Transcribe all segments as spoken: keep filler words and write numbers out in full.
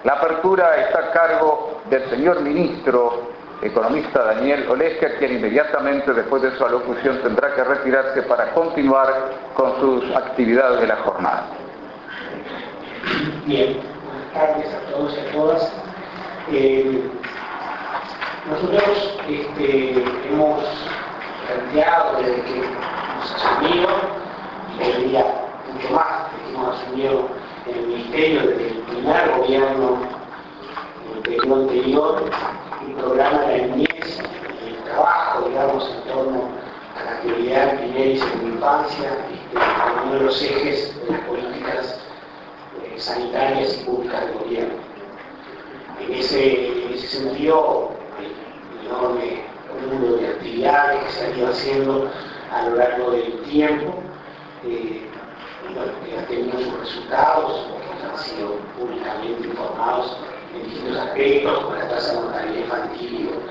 La apertura está a cargo del señor ministro economista Daniel Olesker, quien inmediatamente después de su alocución tendrá que retirarse para continuar con sus actividades de la jornada. Bien, buenas tardes a todos y a todas. Eh, nosotros este, hemos planteado desde que hemos asumido, y debería mucho más, desde que hemos asumido en el Ministerio desde el primer gobierno del periodo anterior, el programa de la niñez, el trabajo, digamos, en torno a la actividad de primera y segunda infancia, este, como uno de los ejes de las políticas eh, sanitarias y públicas del gobierno. En ese, en ese sentido, el enorme número de actividades que se han ido haciendo a lo largo del tiempo, eh, que han tenido sus resultados, que han sido públicamente informados en distintos aspectos, como la tasa de mortalidad infantil y otros.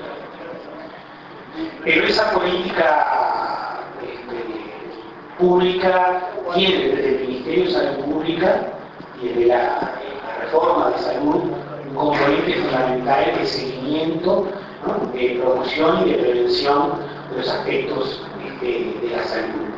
Pero esa política este, pública tiene desde el Ministerio de Salud Pública y desde la, la reforma de salud un componente fundamental de seguimiento, ¿no?, de promoción y de prevención de los aspectos este, de la salud.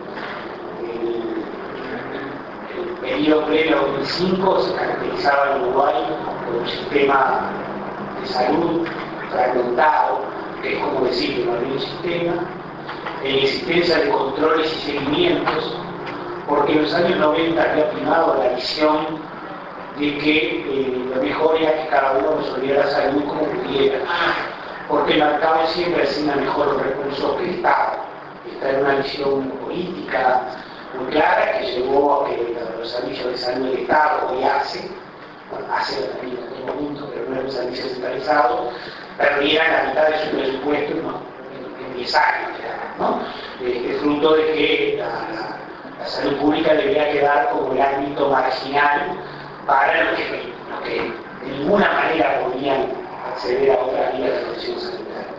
El periodo previo a dos mil cinco se caracterizaba en Uruguay por un sistema de salud fragmentado, que es como decir que no había un sistema, en la existencia de controles y seguimientos, porque en los años noventa había primado la visión de que eh, lo mejor era que cada uno resolviera la salud como pudiera, porque el mercado siempre asigna mejor los recursos que el Estado. Esta era una visión política muy clara que llevó a que los servicios de salud del Estado hoy hace, bueno, hace también en aquel momento, pero no era un servicio centralizado, perdieran la mitad de su presupuesto, ¿no?, en diez años, ¿no? Eh, es fruto de que la, la, la salud pública debía quedar como el ámbito marginal para los que, los que de ninguna manera podían acceder a otras vías de atención sanitaria.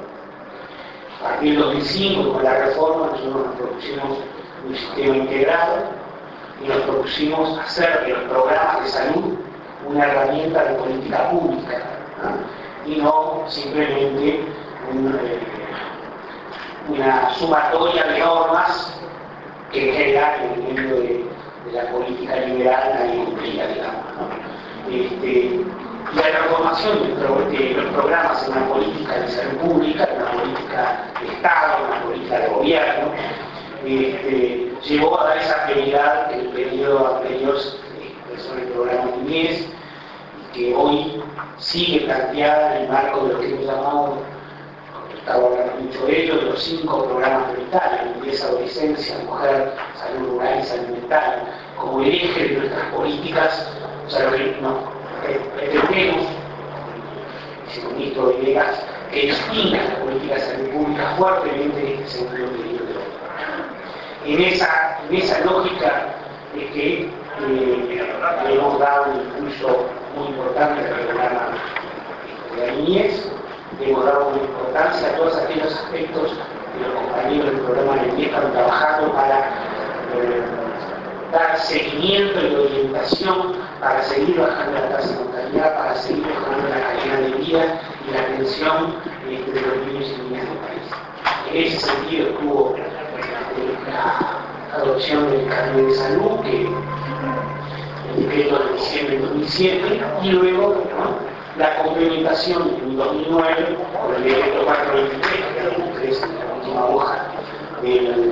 A partir del dos mil cinco, con la reforma, nosotros nos propusimos un sistema integrado y nos propusimos hacer de los programas de salud una herramienta de política pública, ¿no?, y no simplemente un, eh, una sumatoria de normas que en general en el medio de, de la política liberal nadie cumplía, digamos, ¿no? Este, y la transformación de, de los programas en una política de salud pública, en una política de Estado, en una política de gobierno, este, llevó a dar esa prioridad que en el periodo anterior eh, sobre el programa Niñez, que hoy sigue planteada en el marco de lo que hemos llamado, estaba hablando mucho de ello, de los cinco programas prioritarios: niñez, adolescencia, mujer, salud rural y salud mental, como el eje de nuestras políticas. O sea, lo que no, pretendemos, dice el ministro Villegas, que distinga las políticas de salud pública fuertemente en este sentido periodo de otro. En esa, en esa lógica es que eh, le hemos dado un impulso muy importante al programa de la niñez, le hemos dado una importancia a todos aquellos aspectos que los compañeros del programa de la niñez están trabajando para eh, dar seguimiento y orientación para seguir bajando la tasa de mortalidad, para seguir mejorando la calidad de vida y la atención eh, de los niños y niñas del país. En ese sentido estuvo eh, la adopción del carnet de salud, que el decreto de diciembre de dos mil siete, y luego, ¿no?, la complementación en dos mil nueve por el decreto cuatrocientos veintitrés, que era el tres en la última hoja del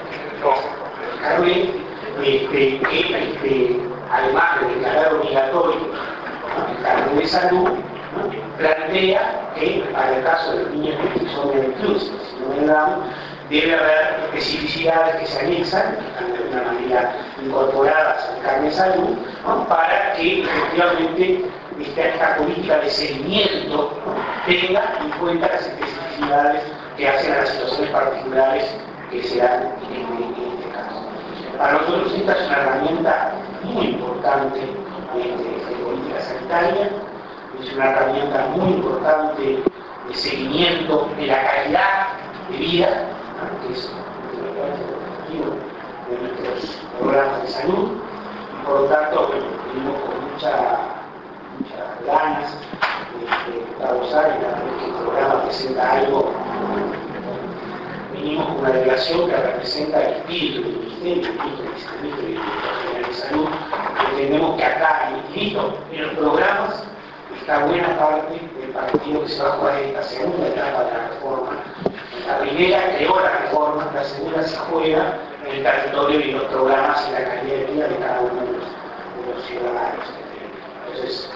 carnet, este, que este, además de declarar obligatorio, ¿no?, el carnet de salud, ¿no?, plantea que para el caso de los niños que son de inclusos, si no me dan, debe haber especificidades que se anexan, que están de alguna manera incorporadas al carnet de salud, ¿no?, para que efectivamente esta, esta política de seguimiento, ¿no?, tenga en cuenta las especificidades que hacen a las situaciones particulares que se dan en, en, en este caso. Para nosotros esta es una herramienta muy importante de, de, de política sanitaria, es una herramienta muy importante de seguimiento de la calidad de vida, ¿no?, que es el objetivo de nuestros programas de salud, y por lo tanto venimos con mucha, mucha ganas de, de usar, y cada vez que el programa presenta algo, venimos con una delegación que representa el espíritu del Ministerio, el espíritu del Ministerio de Salud. Entendemos que acá, listo, en los programas está buena parte del partido que se va a jugar en esta segunda etapa de la reforma. La primera creó la reforma, la segunda se juega en el territorio y en los programas y la calidad de vida de cada uno de los, de los ciudadanos. Entonces,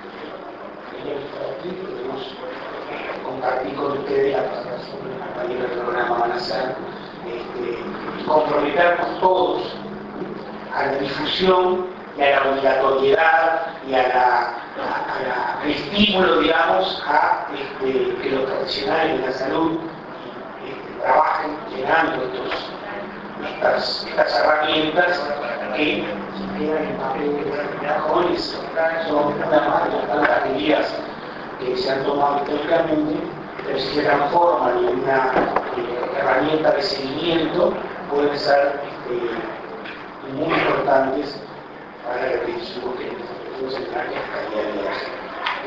queremos compartir con ustedes la presentación de los compañeros del programa van a hacer este, y comprometernos todos a la difusión y a la obligatoriedad y a la, a, a la, al estímulo, digamos, a este, que los profesionales de la salud este, trabajen llenando estos, estas, estas herramientas que se quedan en papel de cajones, son una más de las tantas medidas que se han tomado históricamente, pero si se transforman en una eh, herramienta de seguimiento, pueden ser este, muy importantes para el objetivo que nosotros en la calidad de la gente.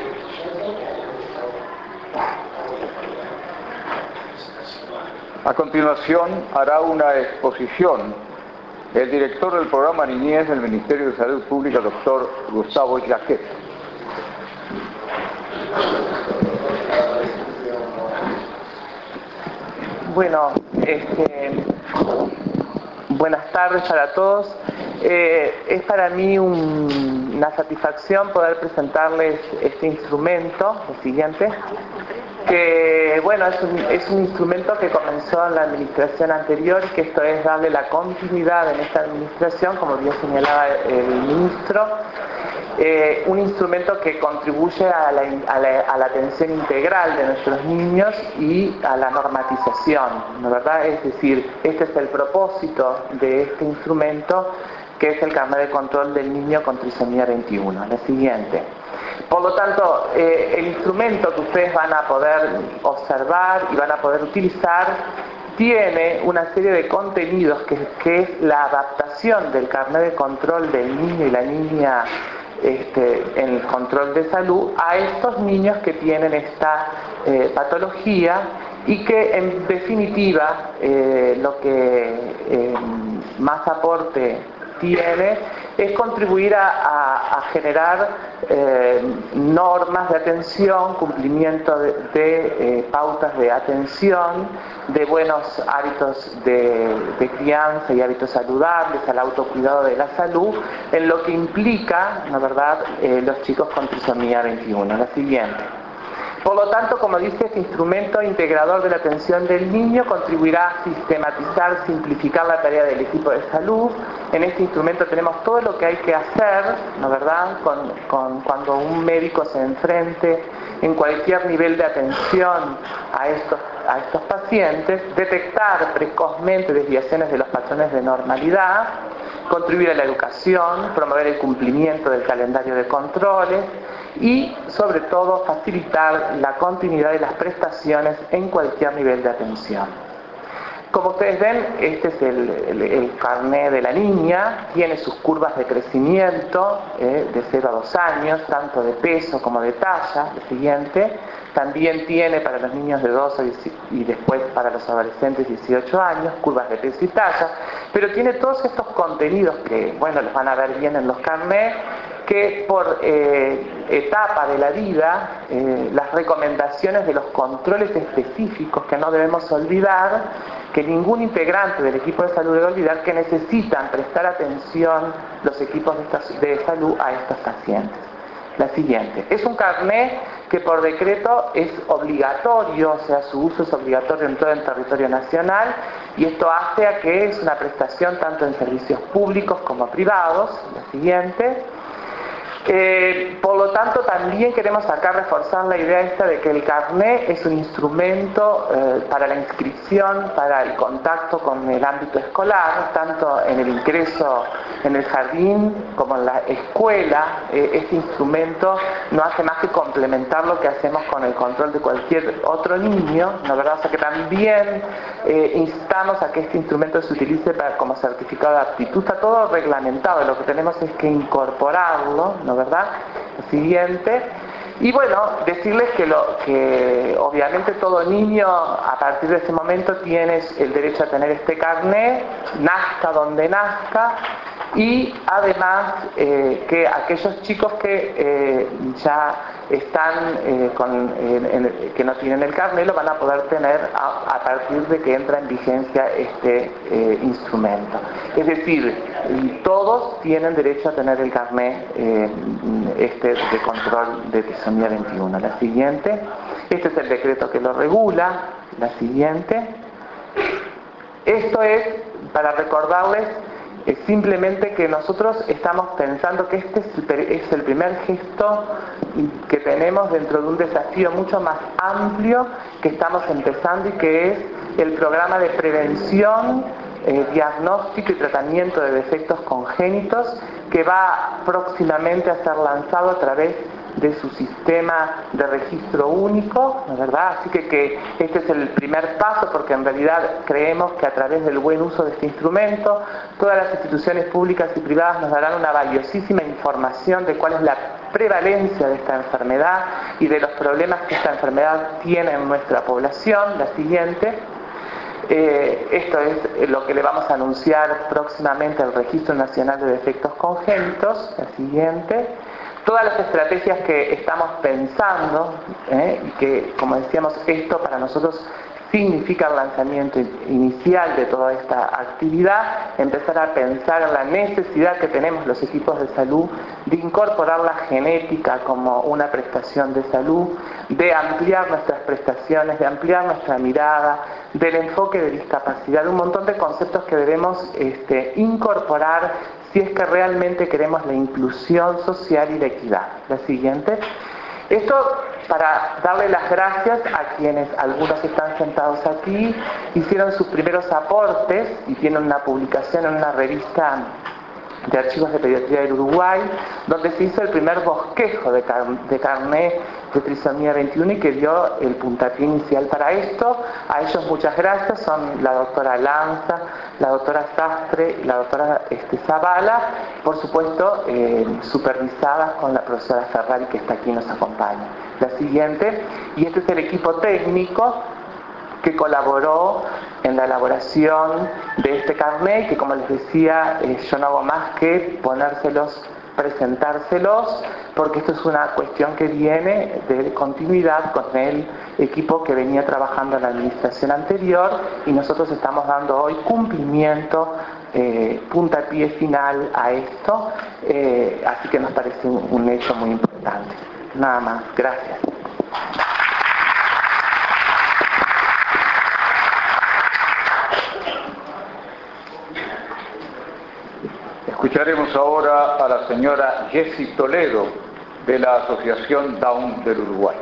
A continuación hará una exposición el director del programa Niñez del Ministerio de Salud Pública, doctor Gustavo Yaquet. Bueno, este, buenas tardes para todos. Eh, es para mí un, una satisfacción poder presentarles este instrumento, el siguiente, que bueno, es un, es un instrumento que comenzó en la administración anterior y que esto es darle la continuidad en esta administración, como bien señalaba el ministro. Eh, un instrumento que contribuye a la, a, la, a la atención integral de nuestros niños y a la normatización, ¿no verdad? Es decir, este es el propósito de este instrumento, que es el carnet de control del niño con trisomía veintiuno. La siguiente. Por lo tanto, eh, el instrumento que ustedes van a poder observar y van a poder utilizar tiene una serie de contenidos que, que es la adaptación del carnet de control del niño y la niña Este, en el control de salud a estos niños que tienen esta eh, patología y que en definitiva eh, lo que eh, más aporte tiene es contribuir a, a, a generar eh, normas de atención, cumplimiento de, de eh, pautas de atención, de buenos hábitos de, de crianza y hábitos saludables, al autocuidado de la salud, en lo que implica, ¿no verdad?, eh, los chicos con trisomía veintiuno. La siguiente. Por lo tanto, como dice, este instrumento integrador de la atención del niño contribuirá a sistematizar, simplificar la tarea del equipo de salud. En este instrumento tenemos todo lo que hay que hacer, ¿no verdad?, con, con, cuando un médico se enfrente en cualquier nivel de atención a estos, a estos pacientes, detectar precozmente desviaciones de los patrones de normalidad, contribuir a la educación, promover el cumplimiento del calendario de controles y, sobre todo, facilitar la continuidad de las prestaciones en cualquier nivel de atención. Como ustedes ven, este es el, el, el carné de la niña, tiene sus curvas de crecimiento eh, de cero a dos años, tanto de peso como de talla, el siguiente. También tiene para los niños de doce y después para los adolescentes dieciocho años, curvas de peso y talla, pero tiene todos estos contenidos que, bueno, los van a ver bien en los carnés, que por eh, etapa de la vida, eh, las recomendaciones de los controles específicos que no debemos olvidar, que ningún integrante del equipo de salud debe olvidar, que necesitan prestar atención los equipos de, de salud a estos pacientes. La siguiente. Es un carné que por decreto es obligatorio, o sea, su uso es obligatorio en todo el territorio nacional, y esto hace a que es una prestación tanto en servicios públicos como privados. La siguiente. Eh, por lo tanto, también queremos acá reforzar la idea esta de que el carné es un instrumento eh, para la inscripción, para el contacto con el ámbito escolar, tanto en el ingreso en el jardín como en la escuela. Eh, este instrumento no hace más que complementar lo que hacemos con el control de cualquier otro niño, ¿no verdad? O sea que también eh, instamos a que este instrumento se utilice para, como certificado de aptitud. Está todo reglamentado, lo que tenemos es que incorporarlo, ¿no verdad? Lo siguiente. Y bueno, decirles que, lo, que obviamente todo niño a partir de ese momento tiene el derecho a tener este carnet, nazca donde nazca, y además eh, que aquellos chicos que eh, ya están eh, con, en, en, que no tienen el carnet lo van a poder tener a, a partir de que entra en vigencia este eh, instrumento. Es decir, todos tienen derecho a tener el carnet eh, este de control de trisomía veintiuno. La siguiente, este es el decreto que lo regula. La siguiente, esto es para recordarles es simplemente que nosotros estamos pensando que este es el primer gesto que tenemos dentro de un desafío mucho más amplio que estamos empezando y que es el programa de prevención, eh, diagnóstico y tratamiento de defectos congénitos que va próximamente a ser lanzado a través de su sistema de registro único, ¿no es verdad? Así que, que este es el primer paso, porque en realidad creemos que a través del buen uso de este instrumento, todas las instituciones públicas y privadas nos darán una valiosísima información de cuál es la prevalencia de esta enfermedad y de los problemas que esta enfermedad tiene en nuestra población. La siguiente. Eh, esto es lo que le vamos a anunciar próximamente al Registro Nacional de Defectos Congénitos. La siguiente. Todas las estrategias que estamos pensando, ¿eh? y que, como decíamos, esto para nosotros significa el lanzamiento inicial de toda esta actividad, empezar a pensar en la necesidad que tenemos los equipos de salud de incorporar la genética como una prestación de salud, de ampliar nuestras prestaciones, de ampliar nuestra mirada, del enfoque de discapacidad, de un montón de conceptos que debemos este, incorporar si es que realmente queremos la inclusión social y la equidad. La siguiente. Esto para darle las gracias a quienes, algunos están sentados aquí, hicieron sus primeros aportes y tienen una publicación en una revista de archivos de pediatría del Uruguay, donde se hizo el primer bosquejo de, car de carnet de trisomía veintiuno y que dio el puntapié inicial para esto. A ellos muchas gracias, son la doctora Lanza, la doctora Sastre y la doctora este, Zavala, por supuesto eh, supervisadas con la profesora Ferrari que está aquí y nos acompaña. La siguiente, y este es el equipo técnico que colaboró en la elaboración de este carnet, que como les decía, eh, yo no hago más que ponérselos, presentárselos, porque esto es una cuestión que viene de continuidad con el equipo que venía trabajando en la administración anterior, y nosotros estamos dando hoy cumplimiento, eh, puntapié final a esto, eh, así que nos parece un, un hecho muy importante. Nada más, gracias. Escucharemos ahora a la señora Jessie Toledo, de la Asociación Down del Uruguay.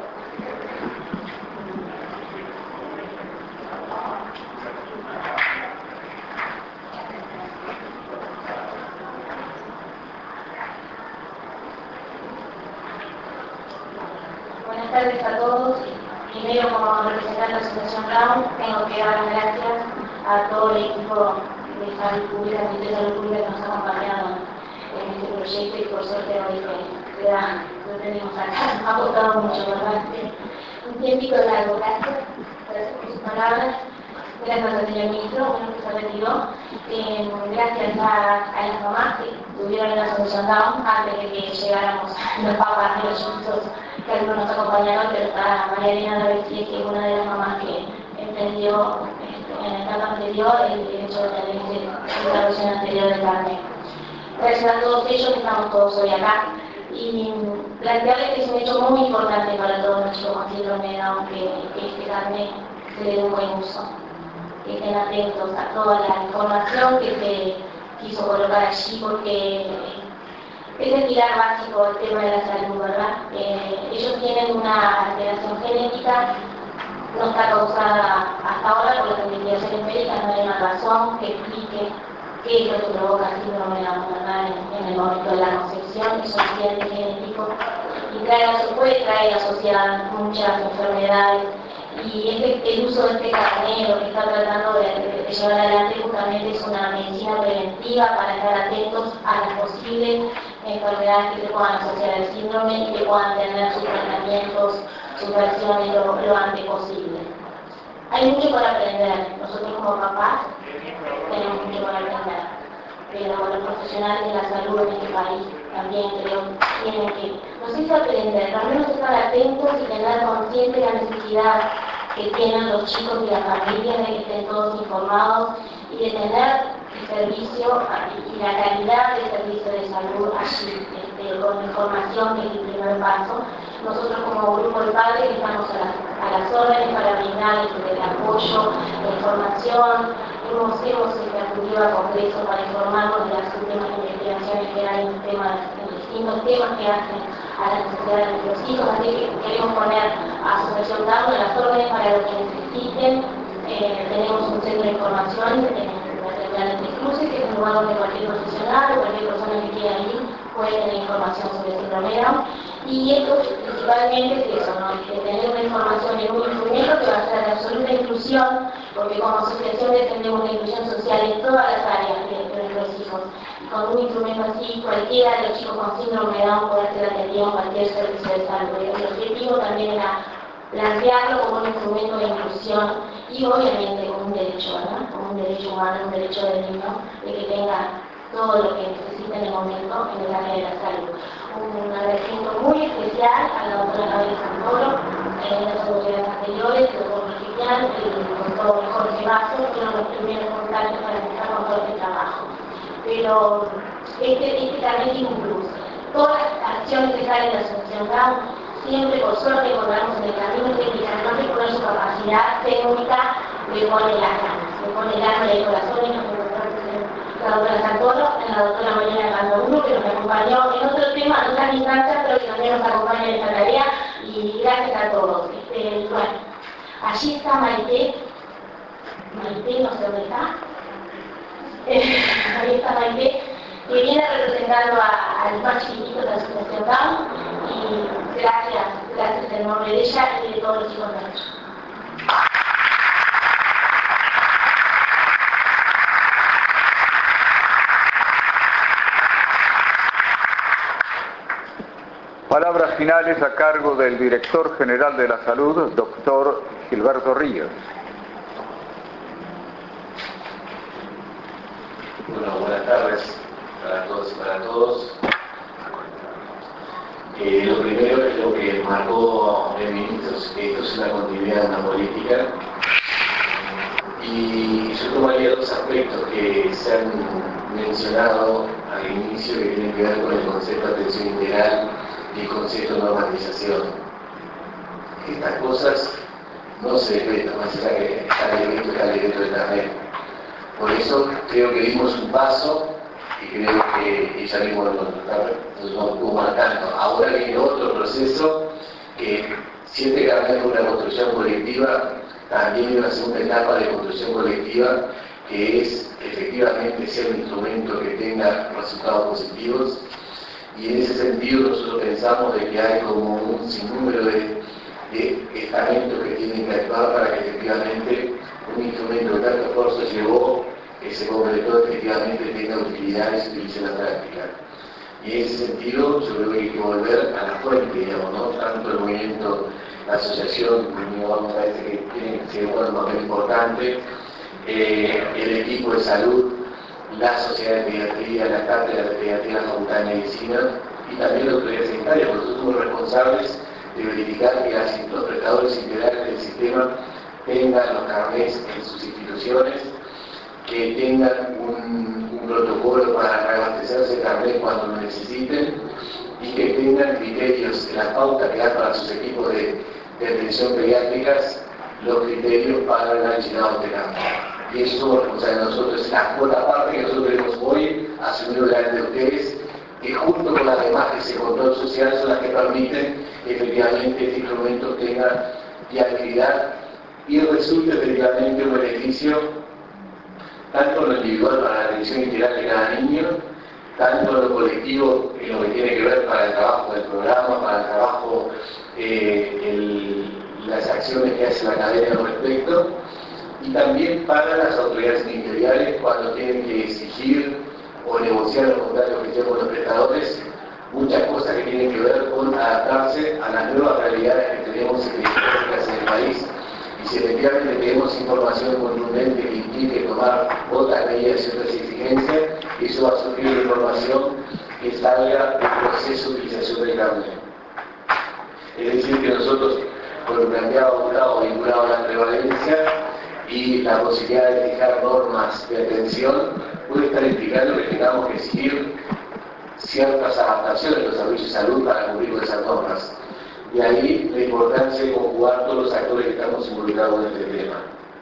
Buenas tardes a todos. Primero, como representante de la Asociación Down, tengo que dar las gracias a todo el equipo de salud pública, de salud pública que nos ha acompañado en este proyecto, y por suerte hoy que lo tenemos acá. Nos ha costado mucho, ¿verdad? Un tiempito largo. Gracias. Gracias por sus palabras. Gracias al señor ministro, bueno, que se retiró. Eh, gracias a, a las mamás que tuvieron en la Asociación Down antes de que llegáramos los papás de los chiquitos que algunos nos acompañaron, pero está María Elena Navetti, que es una de las mamás que entendió este, en la etapa anterior el derecho de tener este, la versión anterior del carnet. Gracias a todos ellos que estamos todos hoy acá. Y plantearles que es un hecho muy importante para todos los chicos con síndrome de Down que, que este carnet se le dé un buen uso. Que estén atentos a toda la información que se quiso colocar allí, porque es el pilar básico del tema de la salud, ¿verdad? Eh, ellos tienen una alteración genética, no está causada hasta ahora por las investigaciones médicas, no hay una razón que explique qué es lo que provoca el síndrome de Down, ¿verdad? En, en el momento de la concepción, es un accidente genético y trae, puede traer asociadas muchas enfermedades. Y este, el uso de este carnet, lo que está tratando de, de, de llevar adelante justamente es una medicina preventiva para estar atentos a las posibles enfermedades que se puedan asociar al síndrome y que puedan tener su tratamiento argumentos, sus versiones lo, lo antes posible. Hay mucho para aprender, nosotros como papás tenemos mucho para aprender, pero los profesionales de la salud en este país también creo que tienen que, no sé si aprender, al menos estar atentos y tener consciente la necesidad que tienen los chicos y las familias de que estén todos informados y de tener el servicio y la calidad del servicio de salud allí, este, con información que es el primer paso. Nosotros como grupo de padres estamos a las, a las órdenes para brindar el, el apoyo, la información. Hemos, hemos acudido a congresos para informarnos de las últimas investigaciones que hay en, temas, en distintos temas que hacen a las necesidades de los hijos, así que queremos poner a Asociación Down a las órdenes para lo que necesiten. Eh, tenemos un centro de información en la terminal de Cruces, que es un lugar donde cualquier profesional o cualquier persona que quiera ir puede tener información sobre el síndrome Down. Y esto principalmente es eso, ¿no? Que tener una información en un instrumento que va a ser de absoluta inclusión, porque como asociación defendemos la inclusión social en todas las áreas de, de nuestros hijos. Y con un instrumento así, cualquiera de los chicos con síndrome de Down puede ser atendido en cualquier servicio de salud. El objetivo también era plantearlo como un instrumento de inclusión y obviamente como un derecho, ¿no? Como un derecho humano, un derecho del niño, de que tenga todo lo que necesita en el momento en el área de la salud. Un agradecimiento muy especial a la doctora Gabriela Santoro, en las autoridades anteriores, el doctor Cristian y el doctor Jorge Vaso, fueron los primeros contactos para empezar con todo este trabajo. Pero este, este también tiene un plus. Todas las acciones que salen de la Asociación Down, siempre por suerte encontramos en el camino que no reconoce su capacidad técnica, le pone las ganas, le pone ganas del corazón y nos encontramos la doctora Santoro, en la doctora Mariana Candauno, que nos acompañó en otro tema, en otras instancias, pero que también nos acompaña en esta tarea, y gracias a todos. Este, bueno, allí está Maite, Maite, no sé dónde está, eh, ahí está Maite, que viene representando a, al más chiquitito de la Asociación Down, y gracias, gracias en nombre de ella y de todos los chicos nuestros. Palabras finales a cargo del director general de la salud, doctor Gilberto Ríos. Bueno, buenas tardes para todos y para todos. Eh, lo primero es lo que marcó el ministro, que esto es una continuidad de una política. Y yo tomaría dos aspectos que se han mencionado al inicio que tienen que ver con el concepto de atención integral y el concepto de normalización. Estas cosas no se decretan, más allá que está el decreto, está el decreto de Internet. Por eso creo que dimos un paso y creo que ella mismo nos estuvo marcando. Ahora viene otro proceso que siente que arranca una construcción colectiva, también hay una segunda etapa de construcción colectiva que es efectivamente ser un instrumento que tenga resultados positivos. Y en ese sentido nosotros pensamos de que hay como un sinnúmero de, de estamentos que tienen que actuar para que efectivamente un instrumento que tanto esfuerzo llevó, que se completó, efectivamente tenga utilidad y se utilice en la práctica. Y en ese sentido yo creo que hay que volver a la fuente, digamos, ¿no? Tanto el movimiento, la asociación, me parece que tiene que ser un papel importante, eh, el equipo de salud, la sociedad de pediatría, la cátedra de pediatría, la facultad de medicina y también la autoridad sanitaria, porque nosotros somos responsables de verificar que las, los prestadores integrales del sistema tengan los carnets en sus instituciones, que tengan un, un protocolo para reabastecerse de carnet cuando lo necesiten y que tengan criterios en la pauta que dan para sus equipos de, de atención pediátricas, los criterios para el allanado de campo. Y eso, o sea, nosotros, la cuota parte que nosotros tenemos hoy, asumido delante de ustedes, que junto con las demás que se control social son las que permiten que efectivamente este instrumento tenga viabilidad y resulte efectivamente un beneficio tanto en lo individual para la atención integral de cada niño, tanto en lo colectivo en lo que tiene que ver para el trabajo del programa, para el trabajo, eh, el, las acciones que hace la cadena al respecto, y también para las autoridades ministeriales cuando tienen que exigir o negociar los contratos que hicieron con los prestadores muchas cosas que tienen que ver con adaptarse a las nuevas realidades que tenemos epidemiológicas en el país. Y si efectivamente tenemos información contundente que implique tomar otras medidas y otras exigencias, eso va a surgir de información que salga del proceso de utilización del carnet. Es decir, que nosotros, con lo planteado estado vinculado a la prevalencia y la posibilidad de fijar normas de atención, puede estar implicando que tengamos que exigir ciertas adaptaciones de los servicios de salud para cumplir con esas normas. Y ahí la importancia de conjugar todos los actores que estamos involucrados en este tema.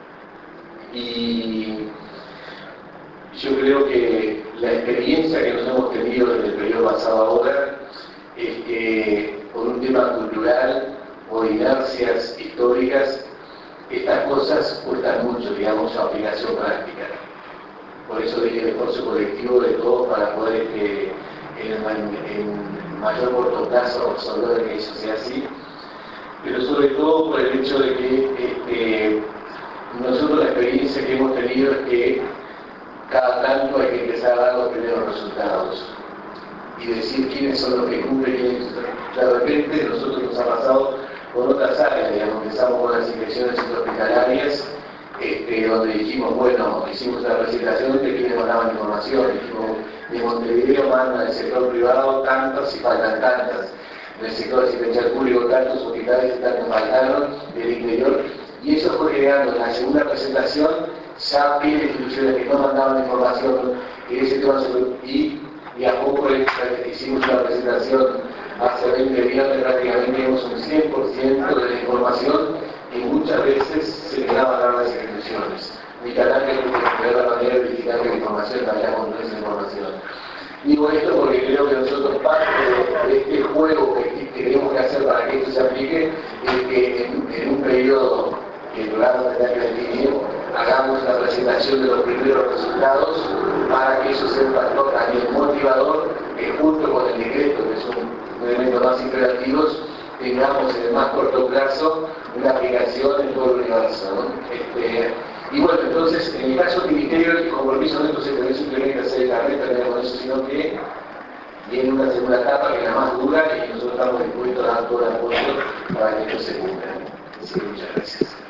Y yo creo que la experiencia que nos hemos tenido desde el periodo pasado ahora es que por un tema cultural o inercias históricas, estas cosas cuestan mucho, digamos, su aplicación práctica. Por eso dije el esfuerzo colectivo de todos para poder que en, en mayor corto plazo resolver que eso sea así, pero sobre todo por el hecho de que este, nosotros la experiencia que hemos tenido es que cada tanto hay que empezar a dar los primeros resultados y decir quiénes son los que cumplen, quiénes. De repente nosotros nos ha pasado con otras áreas, digamos, empezamos con las inspecciones hospitalarias, este, donde dijimos, bueno, hicimos una presentación de quienes nos daban información, dijimos, de Montevideo manda el sector privado tantas y faltan tantas, en el sector asistencial público tantos hospitales que tantos faltaron, del interior, y eso fue creando en la segunda presentación ya pide instituciones que no mandaban información en ese tema, y, y a poco hicimos una presentación hace veinte días que prácticamente tenemos un cien por ciento de la información y muchas veces se quedaban a dar las instituciones. Mi canal es que la manera de verificar que la información vaya con esa información. Digo esto porque creo que nosotros parte de, de este juego que, que tenemos que hacer para que esto se aplique es que en, en un periodo que el programa tendrá que definir, hagamos la presentación de los primeros resultados para que eso sea un factor también motivador que junto con el decreto, que son elementos más imperativos, tengamos en el más corto plazo una aplicación en todo el universo, ¿no? Este, y bueno, entonces, en el caso del Ministerio, el compromiso nuestro se puede simplemente hacer el carnet, no con eso, sino que viene una segunda etapa que es la más dura y nosotros estamos dispuestos a dar todo el apoyo para que esto se cumpla. Así que muchas gracias.